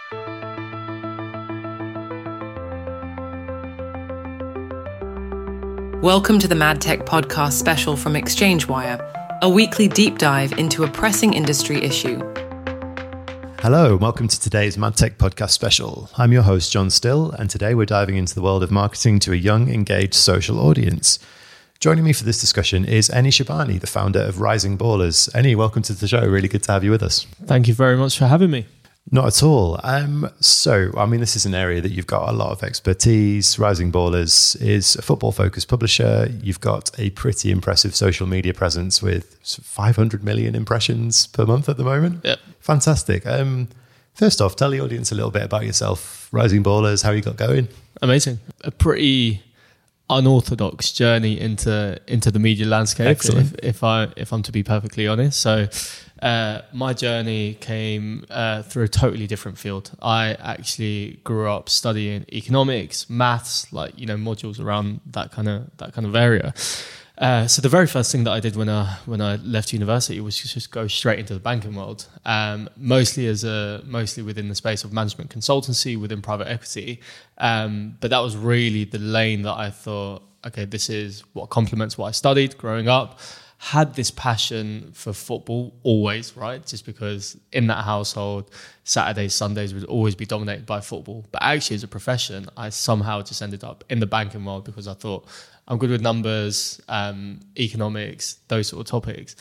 Welcome to the Mad Tech podcast special from ExchangeWire, a weekly deep dive into a pressing industry issue. Hello, welcome to today's Mad Tech podcast special. I'm your host, John Still, and today we're diving into the world of marketing to a young, engaged social audience. Joining me for this discussion is Eni Shabani, the founder of Rising Ballers. Eni, welcome to the show. Really good to have you with us. Thank you very much for having me. Not at all. This is an area that you've got a lot of expertise. Rising Ballers is a football-focused publisher. You've got a pretty impressive social media presence with 500 million impressions per month at the moment. Yep. Fantastic. First off, tell the audience a little bit about yourself. Rising Ballers, how you got going? Amazing. A pretty unorthodox journey into the media landscape. If I'm to be perfectly honest. So my journey came through a totally different field. I actually grew up studying economics, maths, modules around that kind of area. So the very first thing that I did when I left university was just go straight into the banking world, mostly within the space of management consultancy within private equity. But that was really the lane that I thought, okay, this is what complements what I studied growing up. Had this passion for football always, right? Just because in that household, Saturdays, Sundays would always be dominated by football. But actually, as a profession, I somehow just ended up in the banking world because I thought I'm good with numbers, economics, those sort of topics.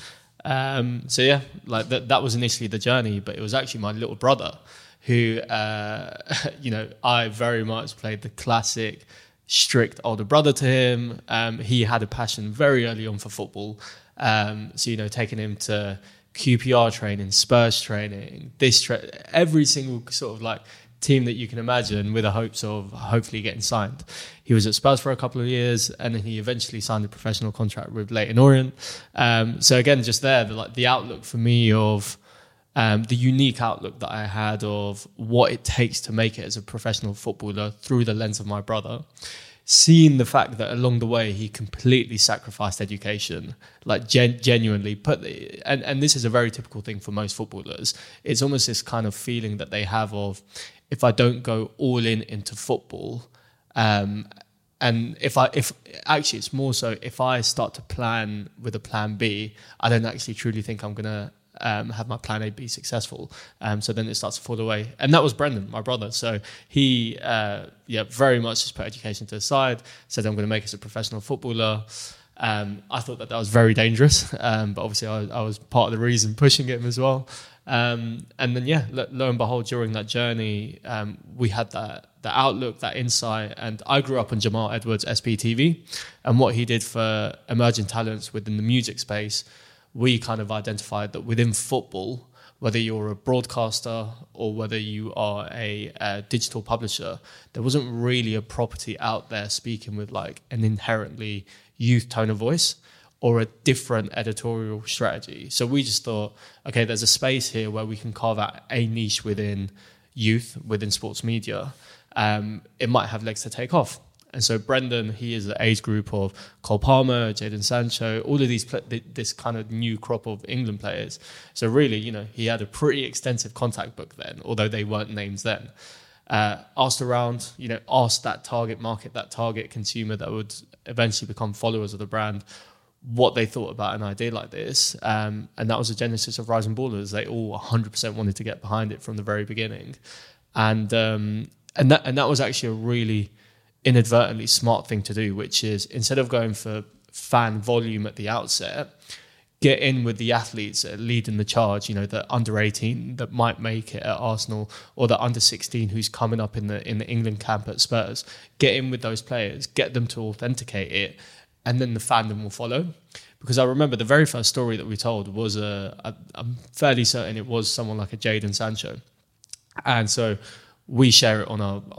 That was initially the journey. But it was actually my little brother who, I very much played the classic strict older brother to him. He had a passion very early on for football. Taking him to QPR training, Spurs training, every single sort of team that you can imagine with the hopes of hopefully getting signed. He was at Spurs for a couple of years and then he eventually signed a professional contract with Leyton Orient. So again, just there, the outlook for me of the unique outlook that I had of what it takes to make it as a professional footballer through the lens of my brother. Seeing the fact that along the way he completely sacrificed education, genuinely and this is a very typical thing for most footballers. It's almost this kind of feeling that they have of, if I don't go all into football, and if it's more so if I start to plan with a plan B, I don't actually truly think I'm gonna have my plan A be successful. So then it starts to fall away. And that was Brendan, my brother. So he, very much just put education to the side, said, I'm going to make us a professional footballer. I thought that was very dangerous. But obviously I was part of the reason pushing him as well. And then, lo and behold, during that journey, we had the outlook, that insight. And I grew up on Jamal Edwards' SPTV. And what he did for emerging talents within the music space, we kind of identified that within football, whether you're a broadcaster or whether you are a digital publisher, there wasn't really a property out there speaking with an inherently youth tone of voice or a different editorial strategy. So we just thought, okay, there's a space here where we can carve out a niche within youth, within sports media. It might have legs to take off. And so Brendan, he is the age group of Cole Palmer, Jadon Sancho, all of this kind of new crop of England players. So really, he had a pretty extensive contact book then, although they weren't names then. Asked around, asked that target market, that target consumer that would eventually become followers of the brand, what they thought about an idea like this. And that was the genesis of Rising Ballers. They all 100% wanted to get behind it from the very beginning. And that was actually a really inadvertently smart thing to do, which is instead of going for fan volume at the outset, get in with the athletes that are leading the charge, the under 18 that might make it at Arsenal or the under 16 who's coming up in the England camp at Spurs. Get in with those players, get them to authenticate it, and then the fandom will follow. Because I remember the very first story that we told was I'm fairly certain it was someone like a Jadon Sancho. And so we share it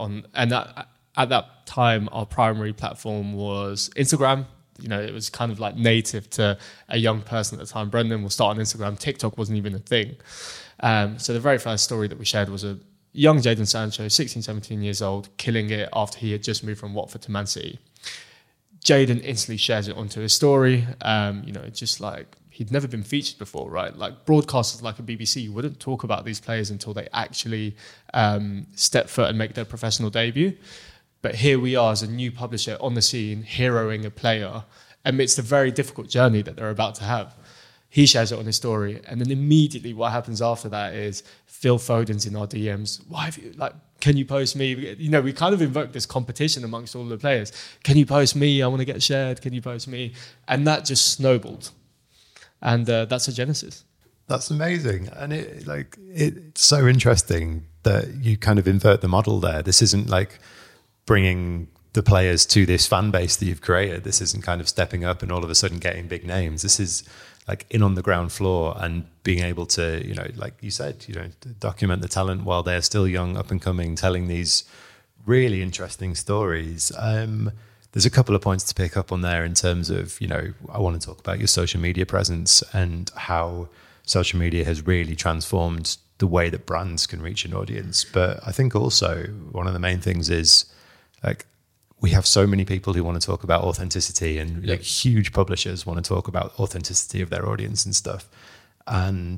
at that time, our primary platform was Instagram. It was kind of native to a young person at the time. Brendan will start on Instagram. TikTok wasn't even a thing. So the very first story that we shared was a young Jadon Sancho, 16, 17 years old, killing it after he had just moved from Watford to Man City. Jadon instantly shares it onto his story. he'd never been featured before, right? Like broadcasters like a BBC wouldn't talk about these players until they actually step foot and make their professional debut. But here we are as a new publisher on the scene, heroing a player amidst a very difficult journey that they're about to have. He shares it on his story, and then immediately what happens after that is Phil Foden's in our DMs. Why have you, like, can you post me? You know, we kind of invoke this competition amongst all the players. Can you post me? I want to get shared. Can you post me? And that just snowballed. And that's a genesis. That's amazing. And it's so interesting that you kind of invert the model there. This isn't like bringing the players to this fan base that you've created. This isn't kind of stepping up and all of a sudden getting big names. This is like in on the ground floor and being able to, you know, like you said, you know, document the talent while they're still young, up and coming, telling these really interesting stories. There's a couple of points to pick up on there in terms of, you know, I want to talk about your social media presence and how social media has really transformed the way that brands can reach an audience. But I think also one of the main things is like, we have so many people who want to talk about authenticity, and like huge publishers want to talk about authenticity of their audience and stuff. And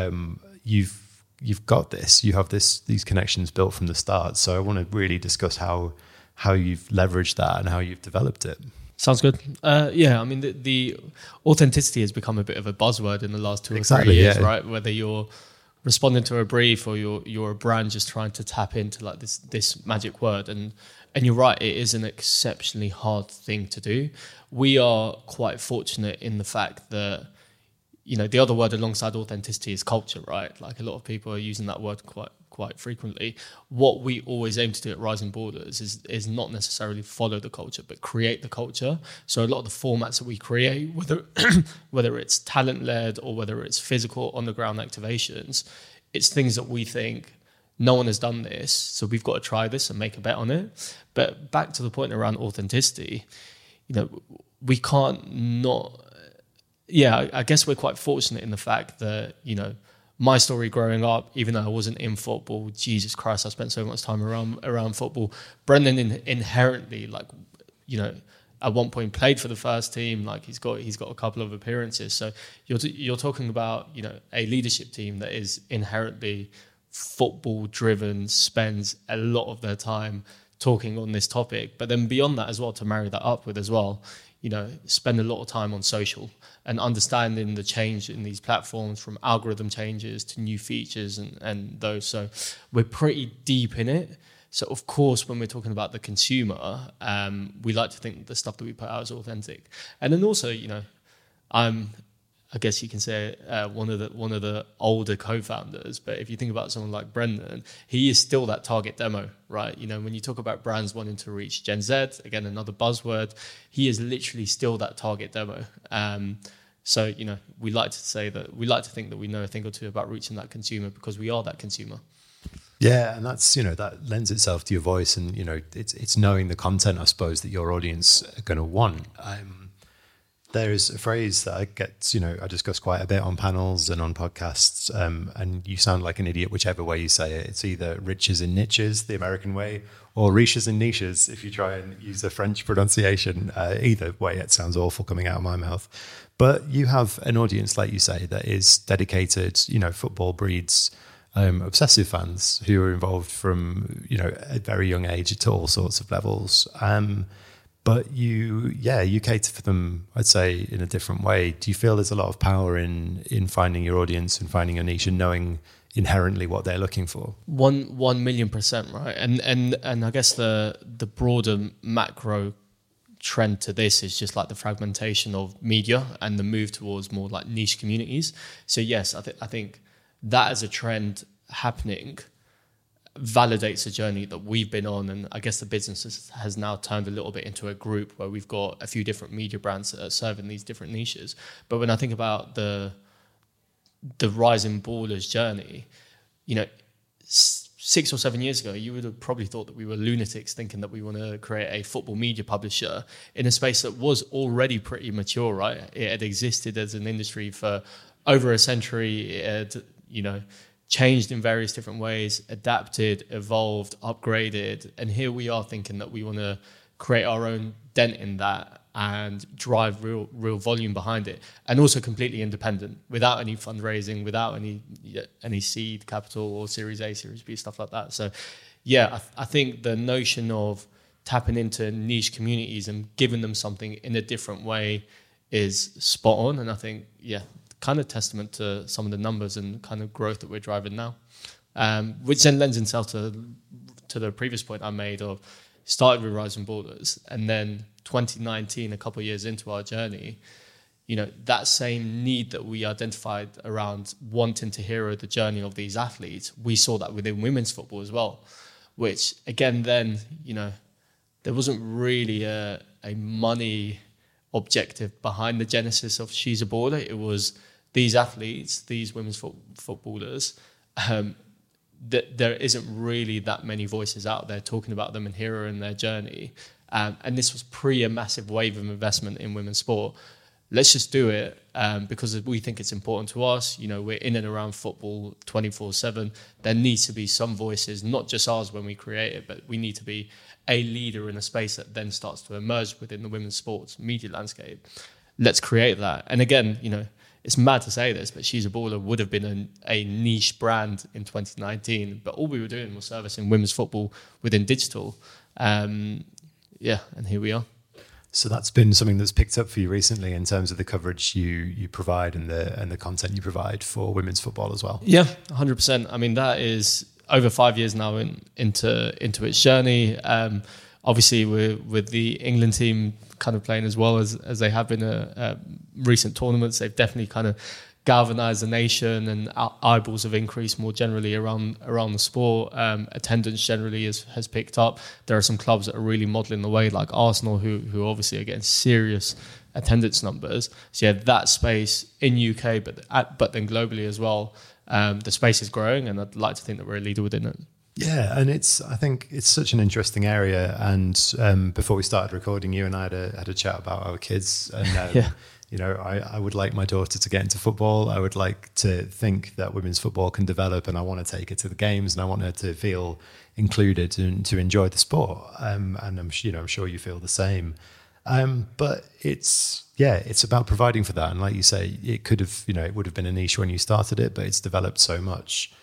you've got this, you have these connections built from the start. So I want to really discuss how you've leveraged that and how you've developed it. Sounds good. Yeah, I mean, the authenticity has become a bit of a buzzword in the last 2 or 3 years, right? Whether you're responding to a brief or you're a brand just trying to tap into like this magic word. And you're right, it is an exceptionally hard thing to do. We are quite fortunate in the fact that, you know, the other word alongside authenticity is culture, right? Like a lot of people are using that word quite frequently. What we always aim to do at Rising Borders is not necessarily follow the culture, but create the culture. So a lot of the formats that we create, whether it's talent-led or whether it's physical on-the-ground activations, it's things that we think, no one has done this, so we've got to try this and make a bet on it. But back to the point around authenticity, you know, we can't not... Yeah, I guess we're quite fortunate in the fact that, you know, my story growing up, even though I wasn't in football, Jesus Christ, I spent so much time around football. Brendan inherently, like, you know, at one point played for the first team. Like he's got a couple of appearances. So you're talking about, you know, a leadership team that is inherently football driven, spends a lot of their time talking on this topic. But then beyond that as well, to marry that up with as well, you know, spend a lot of time on social and understanding the change in these platforms, from algorithm changes to new features and those. So we're pretty deep in it. So of course, when we're talking about the consumer, we like to think that the stuff that we put out is authentic. And then also, you know, I guess you can say one of the older co-founders, but if you think about someone like Brendan, he is still that target demo, right? You know, when you talk about brands wanting to reach Gen Z, again, another buzzword, he is literally still that target demo. So, you know, we like to think that we know a thing or two about reaching that consumer because we are that consumer. Yeah, and that's, you know, that lends itself to your voice, and, you know, it's knowing the content, I suppose, that your audience are going to want. There is a phrase that I discuss quite a bit on panels and on podcasts, and you sound like an idiot whichever way you say it. It's either riches in niches, the American way, or riches in niches, if you try and use the French pronunciation. Either way, it sounds awful coming out of my mouth. But you have an audience, like you say, that is dedicated. You know, football breeds obsessive fans who are involved from, you know, a very young age to all sorts of levels. But you cater for them, I'd say, in a different way. Do you feel there's a lot of power in finding your audience and finding a niche and knowing inherently what they're looking for? 1,000,000%, right? And I guess the broader macro trend to this is just like the fragmentation of media and the move towards more like niche communities. So yes, I think that as a trend happening validates a journey that we've been on, and I guess the business has now turned a little bit into a group where we've got a few different media brands that are serving these different niches. But when I think about the Rising Ballers journey, you know, 6 or 7 years ago, you would have probably thought that we were lunatics thinking that we want to create a football media publisher in a space that was already pretty mature, right? It had existed as an industry for over a century. It had, you know, changed in various different ways, adapted, evolved, upgraded. And here we are thinking that we want to create our own dent in that and drive real volume behind it, and also completely independent, without any fundraising, without any seed capital or Series A, Series B, stuff like that. So, yeah, I think the notion of tapping into niche communities and giving them something in a different way is spot on. And I think, yeah, kind of testament to some of the numbers and kind of growth that we're driving now, which then lends itself to the previous point I made of started with Rising Ballers, and then 2019, a couple of years into our journey, you know, that same need that we identified around wanting to hero the journey of these athletes, we saw that within women's football as well, which again, then, you know, there wasn't really a money objective behind the genesis of She's a Baller. It was these athletes, these women's footballers, that there isn't really that many voices out there talking about them and heroing their journey. And this was pre a massive wave of investment in women's sport. Let's just do it because we think it's important to us. You know, we're in and around football 24/7. There needs to be some voices, not just ours when we create it, but we need to be a leader in a space that then starts to emerge within the women's sports media landscape. Let's create that. And again, you know, it's mad to say this, but She's a Baller would have been a niche brand in 2019, but all we were doing was servicing women's football within digital. And here we are. So that's been something that's picked up for you recently in terms of the coverage you provide and the content you provide for women's football as well. Yeah, 100%. I mean, that is over 5 years now into its journey. Obviously, we're with the England team kind of playing as well as they have been recent tournaments. They've definitely kind of galvanized the nation, and eyeballs have increased more generally around the sport. Attendance generally has picked up. There are some clubs that are really modelling the way, like Arsenal, who obviously are getting serious attendance numbers. So yeah, that space in UK, but then globally as well, the space is growing, and I'd like to think that we're a leader within it. Yeah, and I think it's such an interesting area. And before we started recording, you and I had a chat about our kids, and you know, I would like my daughter to get into football. I would like to think that women's football can develop, and I want to take her to the games, and I want her to feel included and to enjoy the sport. And I'm sure you feel the same. But it's about providing for that. And like you say, it would have been a niche when you started it, but it's developed so much.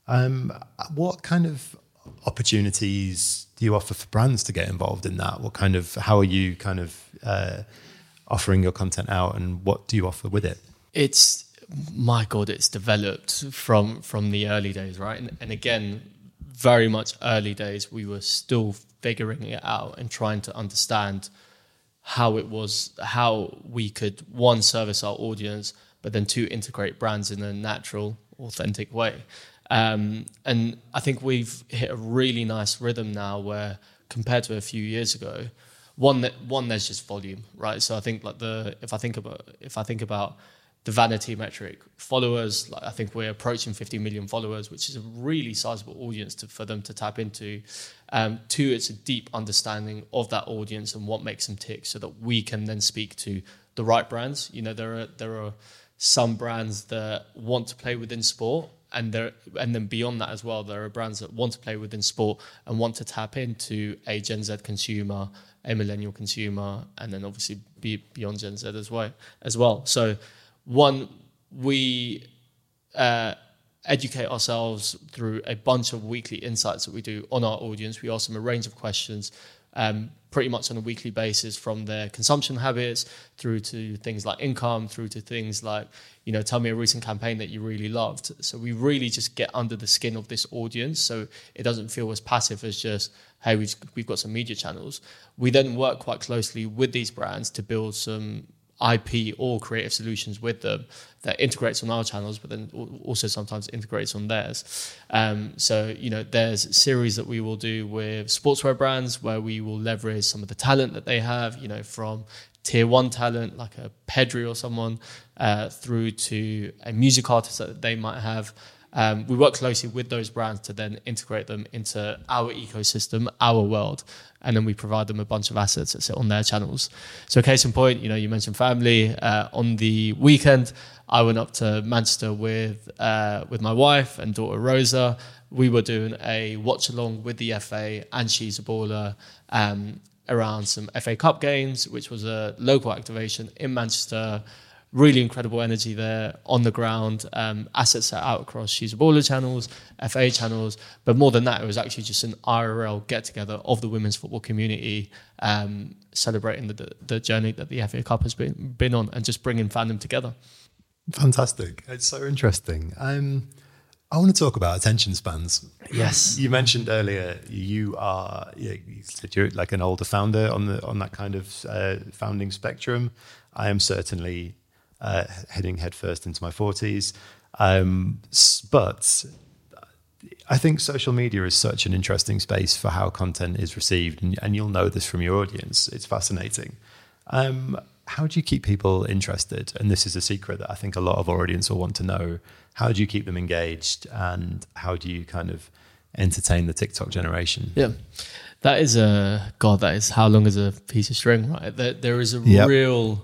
What kind of opportunities do you offer for brands to get involved in that? How are you kind of offering your content out, and what do you offer with it? It's developed from the early days, right? And again, very much early days, we were still figuring it out and trying to understand how we could, one, service our audience, but then two, integrate brands in a natural, authentic way. And I think we've hit a really nice rhythm now where, compared to a few years ago, one there's just volume, right? So I think if I think about the vanity metric, followers, I think we're approaching 50 million followers, which is a really sizable audience for them to tap into. Two, it's a deep understanding of that audience and what makes them tick, so that we can then speak to the right brands. You know, there are some brands that want to play within sport, and then beyond that as well, there are brands that want to play within sport and want to tap into a Gen Z consumer, a millennial consumer, and then obviously beyond Gen Z as well. So one, we educate ourselves through a bunch of weekly insights that we do on our audience. We ask them a range of questions, pretty much on a weekly basis, from their consumption habits through to things like income, through to things like, you know, tell me a recent campaign that you really loved. So we really just get under the skin of this audience, so it doesn't feel as passive as just, hey, we've got some media channels. We then work quite closely with these brands to build some IP or creative solutions with them that integrates on our channels, but then also sometimes integrates on theirs. So, you know, there's a series that we will do with sportswear brands where we will leverage some of the talent that they have, you know, from tier one talent like a Pedri or someone through to a music artist that they might have. We work closely with those brands to then integrate them into our ecosystem, our world, and then we provide them a bunch of assets that sit on their channels. So case in point, you know, you mentioned family. On the weekend, I went up to Manchester with my wife and daughter Rosa. We were doing a watch along with the FA and She's a Baller around some FA Cup games, which was a local activation in Manchester. Really incredible energy there on the ground. Assets set out across She's a Baller channels, FA channels, but more than that, it was actually just an IRL get together of the women's football community, celebrating the journey that the FA Cup has been on, and just bringing fandom together. Fantastic! It's so interesting. I want to talk about attention spans. Yes, you mentioned earlier you said you're like an older founder on that kind of founding spectrum. I am certainly heading headfirst into my 40s. But I think social media is such an interesting space for how content is received, and you'll know this from your audience. It's fascinating. How do you keep people interested? And this is a secret that I think a lot of our audience will want to know. How do you keep them engaged, and how do you kind of entertain the TikTok generation? Yeah, that is how long is a piece of string, right? There is a real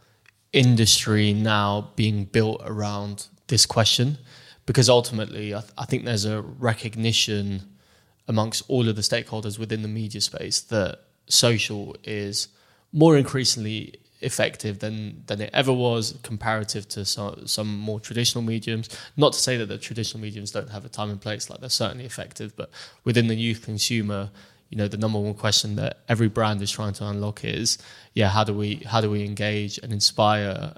industry now being built around this question, because ultimately I think there's a recognition amongst all of the stakeholders within the media space that social is more increasingly effective than it ever was comparative to some more traditional mediums. Not to say that the traditional mediums don't have a time and place, like they're certainly effective, but within the youth consumer, the number one question that every brand is trying to unlock is, how do we engage and inspire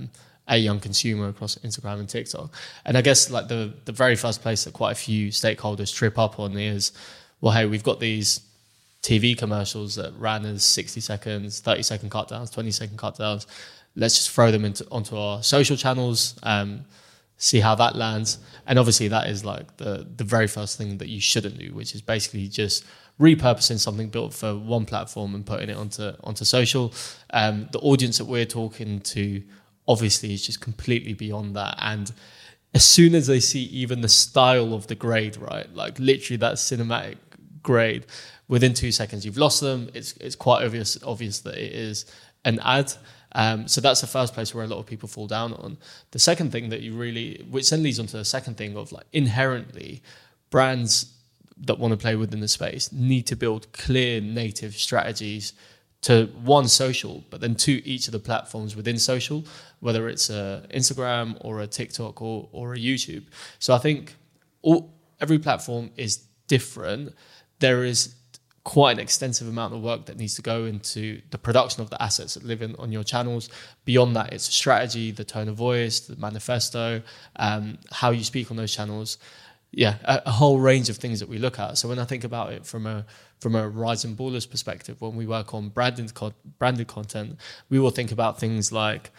a young consumer across Instagram and TikTok? And I guess like the very first place that quite a few stakeholders trip up on is, well, hey, we've got these TV commercials that ran as 60 seconds, 30-second cut downs, 20-second cut downs. Let's just throw them onto our social channels, see how that lands. And obviously that is like the very first thing that you shouldn't do, which is basically just repurposing something built for one platform and putting it onto social. The audience that we're talking to obviously is just completely beyond that. And as soon as they see even the style of the grade, right, like literally that cinematic grade, within 2 seconds you've lost them. It's quite obvious that it is an ad. So that's the first place where a lot of people fall down on. The second thing which then leads on to the second thing of like inherently brands that want to play within the space need to build clear native strategies to one, social, but then two, each of the platforms within social, whether it's a Instagram or a TikTok or a YouTube. So I think every platform is different. There is quite an extensive amount of work that needs to go into the production of the assets that live on your channels. Beyond that, it's a strategy, the tone of voice, the manifesto, how you speak on those channels. A whole range of things that we look at. So when I think about it from a Rising Ballers perspective, when we work on branded content, we will think about things like,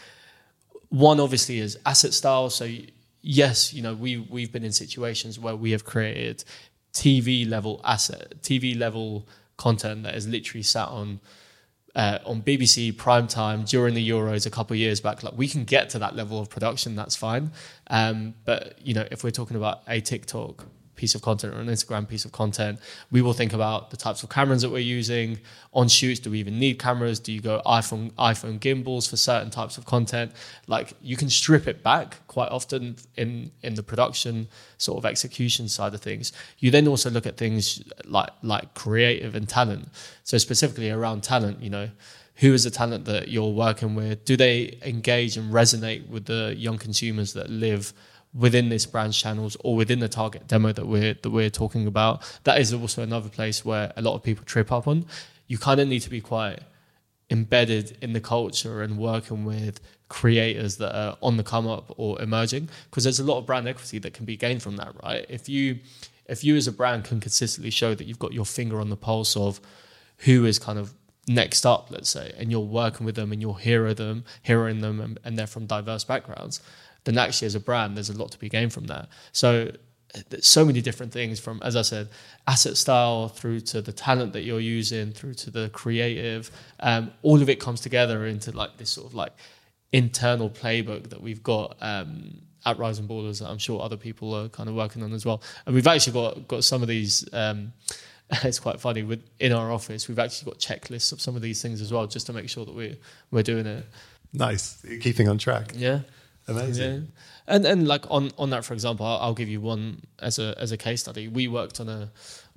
one obviously is asset style. So yes, we've been in situations where we have created TV level content that is literally sat on BBC primetime during the Euros a couple of years back. Like we can get to that level of production, that's fine. But if we're talking about a TikTok piece of content or an Instagram piece of content, we will think about the types of cameras that we're using. On shoots, do we even need cameras? Do you go iPhone gimbals for certain types of content? Like you can strip it back quite often in the production sort of execution side of things. You then also look at things like creative and talent. So specifically around talent, who is the talent that you're working with? Do they engage and resonate with the young consumers that live within this brand's channels or within the target demo that we're talking about? That is also another place where a lot of people trip up on. You kind of need to be quite embedded in the culture and working with creators that are on the come up or emerging, because there's a lot of brand equity that can be gained from that, right? If you as a brand can consistently show that you've got your finger on the pulse of who is kind of next up, let's say, and you're working with them and you're hearing them and they're from diverse backgrounds, then actually as a brand, there's a lot to be gained from that. So there's so many different things from, as I said, asset style through to the talent that you're using, through to the creative. All of it comes together into like this sort of like internal playbook that we've got at Rising Ballers that I'm sure other people are kind of working on as well. And we've actually got some of these, it's quite funny, in our office, we've actually got checklists of some of these things as well, just to make sure that we're doing it. Nice. You're keeping on track. Yeah. Amazing. Yeah. And like on that, for example, I'll give you one as a case study. We worked on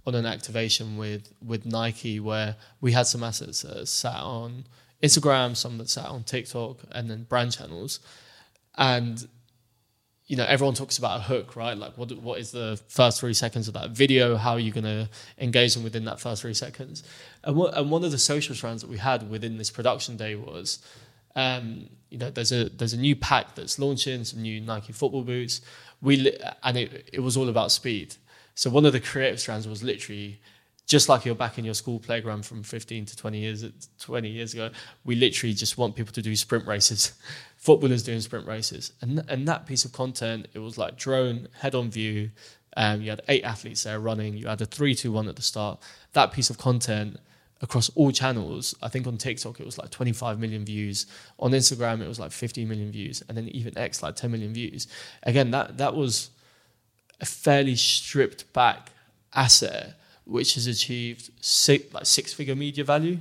on an activation with Nike where we had some assets that sat on Instagram, some that sat on TikTok, and then brand channels. And everyone talks about a hook, right? Like what is the first 3 seconds of that video? How are you going to engage them within that first 3 seconds? And one of the social strands that we had within this production day was, there's a new pack that's launching, some new Nike football boots. It was all about speed. So one of the creative strands was literally, just like you're back in your school playground from 15 to 20 years ago, we literally just want people to do sprint races. Footballers doing sprint races. And that piece of content, it was like drone, head-on view. You had 8 athletes there running. You had a 3-2-1 at the start. That piece of content across all channels, I think on TikTok it was like 25 million views. On Instagram it was like 50 million views. And then even X, like 10 million views. Again, that was a fairly stripped back asset which has achieved 6-figure media value.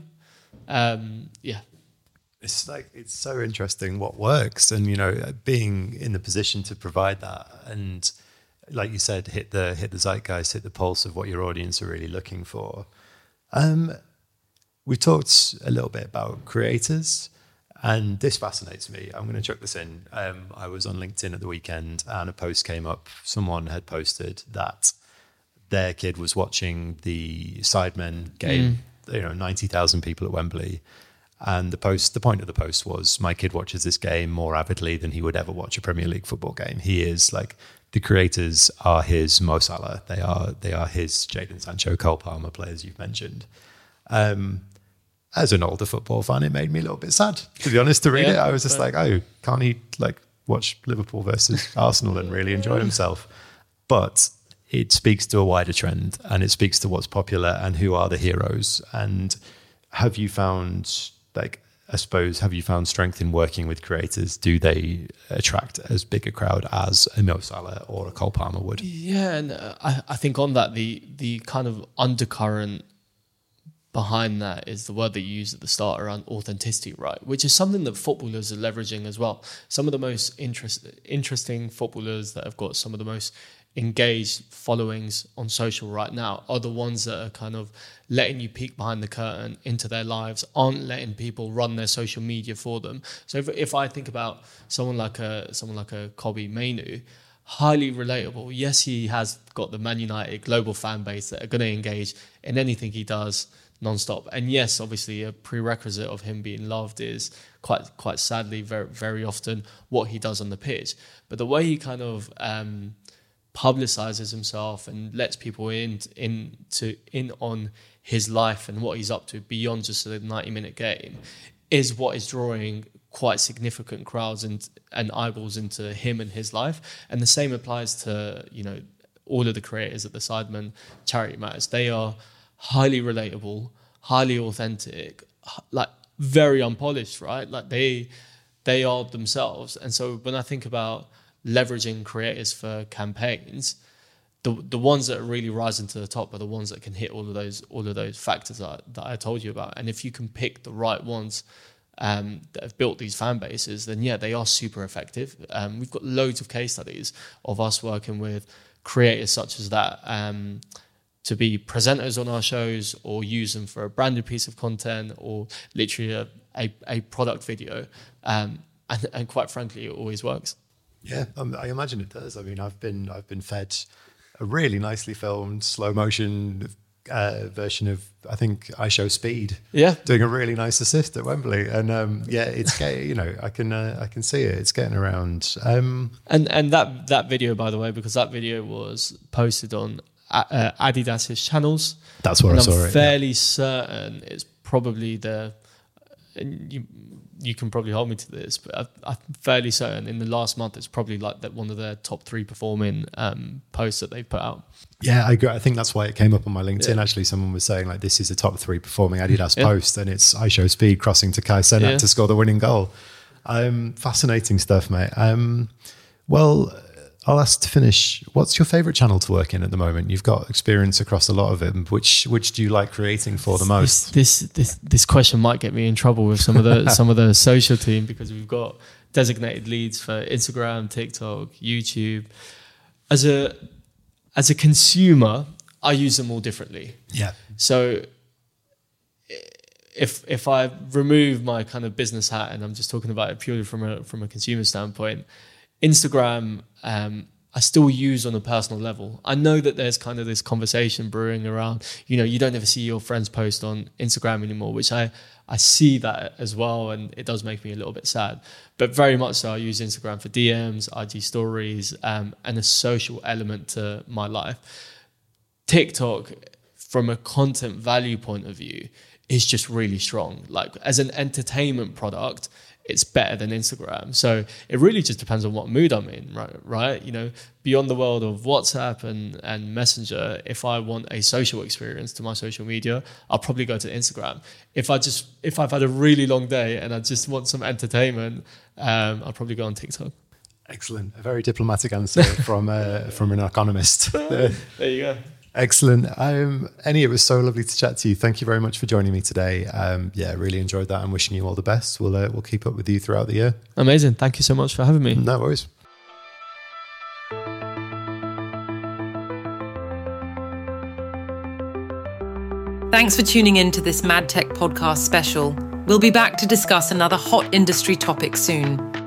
It's so interesting what works, and being in the position to provide that, and like you said, hit the zeitgeist, hit the pulse of what your audience are really looking for. We talked a little bit about creators, and this fascinates me. I'm going to chuck this in. I was on LinkedIn at the weekend, and a post came up. Someone had posted that their kid was watching the Sidemen game. 90,000 people at Wembley. And the point of the post was, my kid watches this game more avidly than he would ever watch a Premier League football game. He is like, the creators are his Mo Salah. They are his Jadon Sancho, Cole Palmer, players you've mentioned. As an older football fan, it made me a little bit sad, to be honest, to read it. I was just like, oh, can't he watch Liverpool versus Arsenal and really enjoy himself? But it speaks to a wider trend, and it speaks to what's popular and who are the heroes. And have you found strength in working with creators? Do they attract as big a crowd as a Mo Salah or a Cole Palmer would? Yeah, and I think on that, the kind of undercurrent behind that is the word that you used at the start around authenticity, right? Which is something that footballers are leveraging as well. Some of the most interesting footballers that have got some of the most engaged followings on social right now are the ones that are kind of letting you peek behind the curtain into their lives, aren't letting people run their social media for them. So if I think about someone like a Kobbie Mainoo, highly relatable. Yes, he has got the Man United global fan base that are going to engage in anything he does non-stop. And yes, obviously a prerequisite of him being loved is quite sadly very, very often what he does on the pitch. But the way he kind of publicizes himself and lets people in on his life and what he's up to beyond just a 90-minute game is what is drawing quite significant crowds and eyeballs into him and his life. And the same applies to all of the creators at the Sidemen charity matters. They are highly relatable, highly authentic, like very unpolished, right? Like they are themselves. And so when I think about leveraging creators for campaigns, the ones that are really rising to the top are the ones that can hit all of those factors that I told you about. And if you can pick the right ones that have built these fan bases, then yeah, they are super effective. We've got loads of case studies of us working with creators such as that to be presenters on our shows or use them for a branded piece of content or literally a product video. And quite frankly, it always works. Yeah, I imagine it does. I mean, I've been fed a really nicely filmed slow motion version of, I think, I Show Speed. Yeah, doing a really nice assist at Wembley, and it's I can see it. It's getting around. And that video, by the way, because that video was posted on Adidas's channels. That's where I saw it. I'm fairly certain it's probably you can probably hold me to this, but I'm fairly certain in the last month it's probably like that one of their top 3 performing posts that they've put out. Yeah, I agree. I think that's why it came up on my LinkedIn. Yeah. Actually, someone was saying like this is a top 3 performing Adidas post, and it's I Show Speed crossing to Kai Cenat to score the winning goal. Fascinating stuff, mate. Well, I'll ask to finish. What's your favourite channel to work in at the moment? You've got experience across a lot of it. Which do you like creating for the most? This question might get me in trouble with some of the social team, because we've got designated leads for Instagram, TikTok, YouTube. As a consumer, I use them all differently. Yeah. So if I remove my kind of business hat and I'm just talking about it purely from a consumer standpoint, Instagram, I still use on a personal level. I know that there's kind of this conversation brewing around, you don't ever see your friends post on Instagram anymore, which I see that as well, and it does make me a little bit sad. But very much so, I use Instagram for DMs, IG stories, and a social element to my life. TikTok, from a content value point of view, is just really strong. Like, as an entertainment product, it's better than Instagram. So it really just depends on what mood I'm in, right? Beyond the world of WhatsApp and Messenger, if I want a social experience to my social media, I'll probably go to Instagram. If I've had a really long day and I just want some entertainment, I'll probably go on TikTok. Excellent. A very diplomatic answer from an economist. There you go. Excellent. Eni, it was so lovely to chat to you. Thank you very much for joining me today. Really enjoyed that. I'm wishing you all the best. We'll keep up with you throughout the year. Amazing. Thank you so much for having me. No worries. Thanks for tuning in to this MadTech podcast special. We'll be back to discuss another hot industry topic soon.